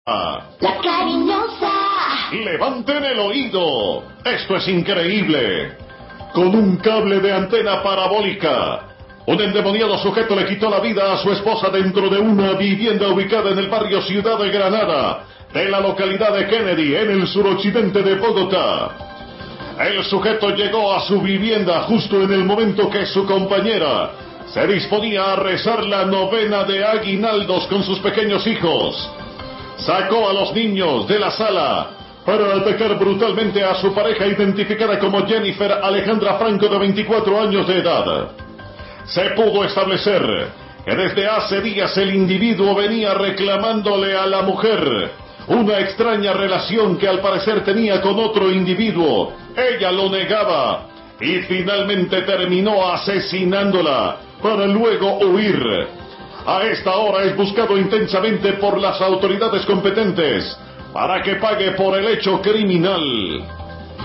La cariñosa. Levanten el oído. Esto es increíble. Con un cable de antena parabólica, un endemoniado sujeto le quitó la vida a su esposa dentro de una vivienda ubicada en el barrio Ciudad de Granada, de la localidad de Kennedy, en el suroccidente de Bogotá. El sujeto llegó a su vivienda justo en el momento que su compañera se disponía a rezar la novena de aguinaldos con sus pequeños hijos. Sacó a los niños de la sala para atacar brutalmente a su pareja, identificada como Jennifer Alejandra Franco, de 24 años de edad. Se pudo establecer que desde hace días el individuo venía reclamándole a la mujer una extraña relación que al parecer tenía con otro individuo. Ella lo negaba y finalmente terminó asesinándola para luego huir. A esta hora es buscado intensamente por las autoridades competentes para que pague por el hecho criminal.